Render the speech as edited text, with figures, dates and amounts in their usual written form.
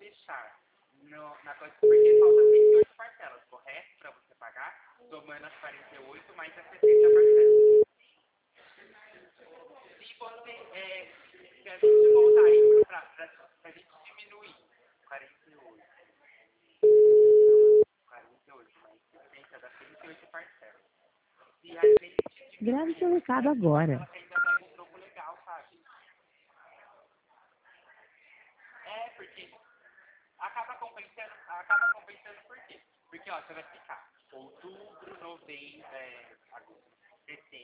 deixar na coisa porque falta 28 parcelas, correto? Para você pagar, somando as 48 mais as 70 parcelas. Se você se a gente voltar aí pra gente diminuir 48, 48 mais 70 dá 38 parcelas. Se a gente Grave seu diminuir recado essa agora. parcela, ainda dá um troco legal, sabe? Porque acaba compensando por quê? Porque, ó, você vai ficar outubro, novembro, agosto, setembro.